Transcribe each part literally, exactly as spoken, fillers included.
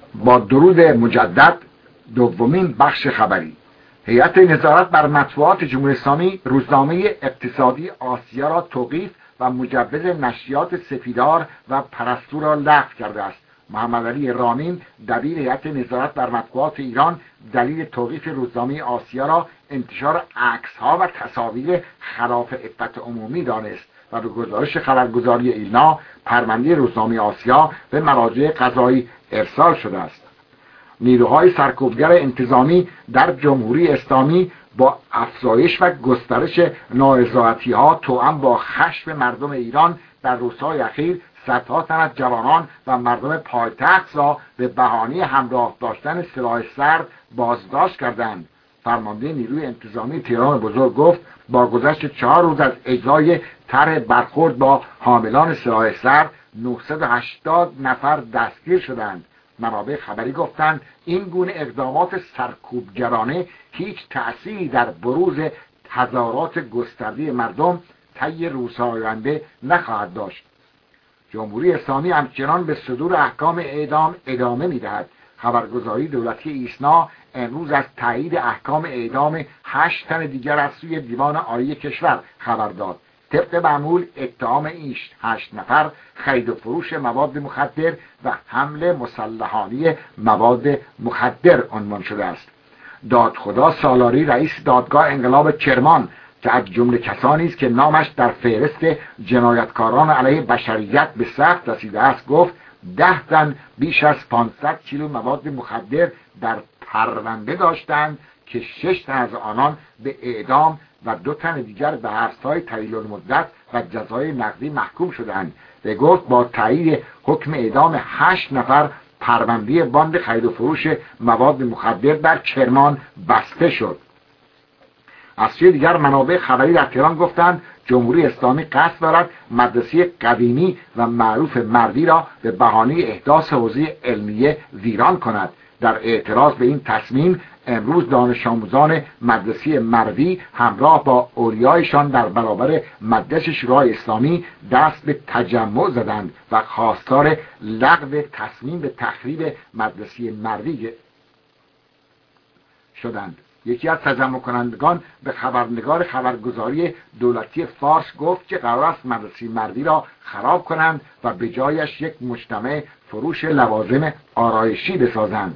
با درود مجدد. دومین بخش خبری. هیئت نظارت بر مطبوعات جمهوری اسلامی روزنامه اقتصادی آسیا را توقیف و مجوز نشریات سپیدار و پرستو را لغو کرده است. محمد علی رامین دبیر هیئت نظارت بر مطبوعات ایران دلیل توقیف روزنامه آسیا را انتشار عکس‌ها و تصاویر خلاف عفت عمومی دانست و به گزارش خبرگزاری ایلنا پرونده روزنامه آسیا به مراجع قضایی ارسال شده است. نیروهای سرکوبگر انتظامی در جمهوری اسلامی با افزایش و گسترش نارضایتی‌ها توأم با خشم مردم ایران در روزهای اخیر صدها تن از جوانان و مردم پایتخت را به بهانه همراه داشتن سلاح سرد بازداشت کردند. فرمانده نیروی انتظامی تهران بزرگ گفت با گذشت چهار روز از اجرای طرح برخورد با حاملان سلاح سرد نهصد و هشتاد نفر دستگیر شدند. منابع خبری گفتند این گونه اقدامات سرکوبگرانه هیچ تأثیری در بروز تظاهرات گسترده مردم طی روزهای آینده نخواهد داشت. جمهوری اسلامی همچنان به صدور احکام اعدام ادامه می‌دهد. خبرگزاری دولتی ایسنا امروز از تایید احکام اعدام هشت تن دیگر از سوی دیوان عالی کشور خبر داد. طبق معمول اتهام این هشت نفر خرید و فروش مواد مخدر و حمل مسلحانه مواد مخدر عنوان شده است. دادخدا سالاری رئیس دادگاه انقلاب کرمان که از جمله کسانی است که نامش در فهرست جنایتکاران علیه بشریت به ثبت رسیده است گفت ده تن بیش از پانصد کیلو مواد مخدر در پرونده داشتند که شش تن از آنان به اعدام و دو تن دیگر به حبس‌های طویل المدت و جزای نقدی محکوم شدند. و گفت با تایید حکم اعدام هشت نفر پرونده باند خرید و فروش مواد مخدر در کرمان بسته شد. از سوی دیگر منابع خبری در تهران گفتند جمهوری اسلامی قصد دارد مدرسه قدیمی و معروف مردی را به بهانه احداث حوزه علمیه ویران کند. در اعتراض به این تصمیم امروز دانش آموزان مدرسه مردی همراه با اولیایشان در برابر مجلس شورای اسلامی دست به تجمع زدند و خواستار لغو تصمیم به تخریب مدرسه مردی شدند. یکی از تجمع کنندگان به خبرنگار خبرگزاری دولتی فارس گفت که قرار است مدرسه مردی را خراب کنند و به جایش یک مجتمع فروش لوازم آرایشی بسازند.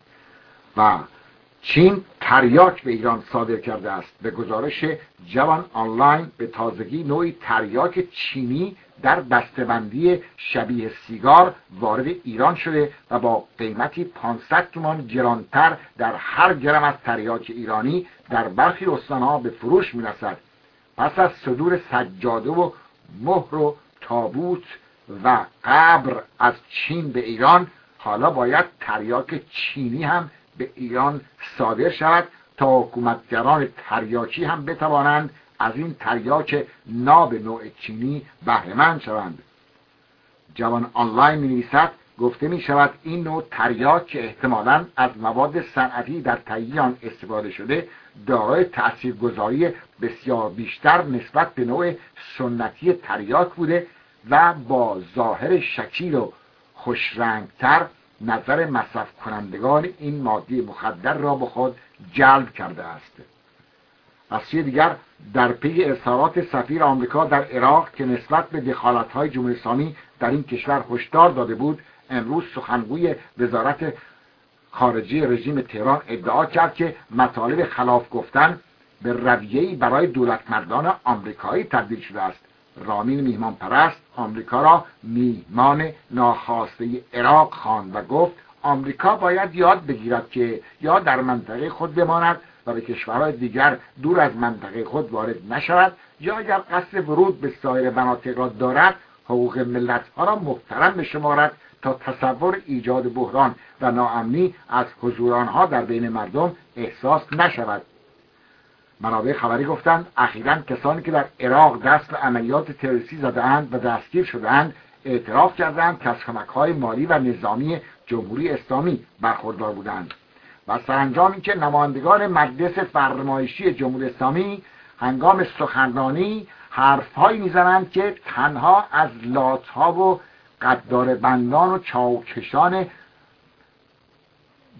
و چین تریاک به ایران صادر کرده است. به گزارش جوان آنلاین به تازگی نوعی تریاک چینی در بسته‌بندی شبیه سیگار وارد ایران شده و با قیمتی پانصد تومان گرانتر در هر گرم از تریاک ایرانی در برخی استان‌ها به فروش می‌رسد. پس از صدور سجاده و مهر و تابوت و قبر از چین به ایران، حالا باید تریاک چینی هم به ایران صادر شود تا حکومتگران تریاکی هم بتوانند از این تریاک ناب نوع چینی بهره مند شوند. جوان آنلاین می‌نویسد گفته می شود این نوع تریاک که احتمالاً از مواد صنعتی در تهیه آن استفاده شده دارای تاثیرگذاری بسیار بیشتر نسبت به نوع سنتی تریاک بوده و با ظاهر شکیل و خوشرنگتر نظر مصرف کنندگان این ماده مخدر را به خود جلب کرده است. از سوی دیگر در پی اظهارات سفیر آمریکا در عراق که نسبت به دخالت‌های جمهوری اسلامی در این کشور هشدار داده بود، امروز سخنگوی وزارت خارجه رژیم تهران ادعا کرد که مطالب خلاف گفتن به رویه‌ای برای دولتمردان آمریکایی تبدیل شده است. رامین میهمان پرست آمریکا را میهمان ناخواسته عراق خواند و گفت آمریکا باید یاد بگیرد که یا در منطقه خود بماند و به کشورهای دیگر دور از منطقه خود وارد نشود، یا اگر قصد ورود به سایر مناطق را دارد حقوق ملت‌ها را محترم بشمارد تا تصور ایجاد بحران و ناامنی از حضور آنها در بین مردم احساس نشود. منابع خبری گفتند اخیراً کسانی که در عراق دست به عملیات تروریستی زده‌اند و دستگیر شده‌اند اعتراف کردند که از کمک‌های مالی و نظامی جمهوری اسلامی برخوردار بودند. و سرانجام اینکه نمایندگان مجلس فرمایشی جمهوری اسلامی هنگام سخنرانی حرف‌هایی می‌زنند که تنها از لات‌ها و قدار بندان و چاوکشان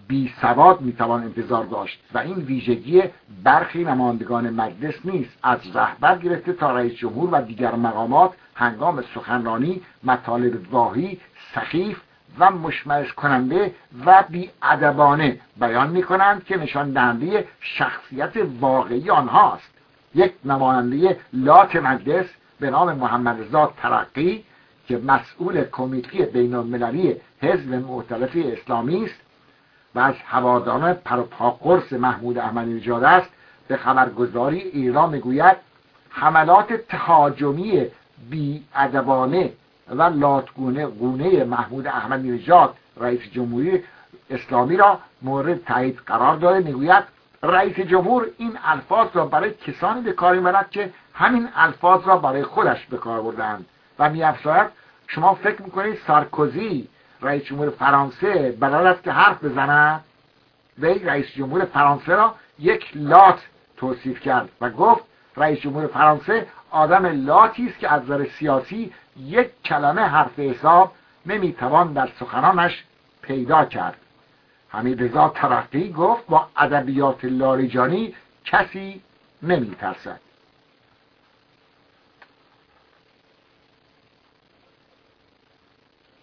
بی سواد میتوان انتظار داشت و این ویژگی برخی نمایندگان مجلس نیست. از رهبر گرفته تا رئیس جمهور و دیگر مقامات هنگام سخنرانی مطالب واهی، سخیف و مشمئز کننده و بی‌ادبانه بیان می‌کنند که نشان دهنده شخصیت واقعی آنهاست. یک نماینده لات مجلس به نام محمد رضا ترقی که مسئول کمیته بین‌المللی حزب مؤتلفه اسلامی است و از هواداران پروپاقرص محمود احمدی نژاد است، به خبرگزاری ایران میگوید حملات تهاجمی بی‌ادبانه و لاتگونه گونه محمود احمدی نژاد رئیس جمهوری اسلامی را مورد تایید قرار داده. میگوید رئیس جمهور این الفاظ را برای کسانی به کار میبرد که همین الفاظ را برای خودش به کار بردند و می‌افزاید شما فکر میکنید سارکوزی رئیس جمهور فرانسه بلد است که حرف بزند؟ وی رئیس جمهور فرانسه را یک لات توصیف کرد و گفت رئیس جمهور فرانسه آدم لاتی است که از نظر سیاسی یک کلمه حرف حساب نمیتوان در سخنانش پیدا کرد. حمیدرضا ترقی گفت با ادبیات لاریجانی کسی نمیترسد.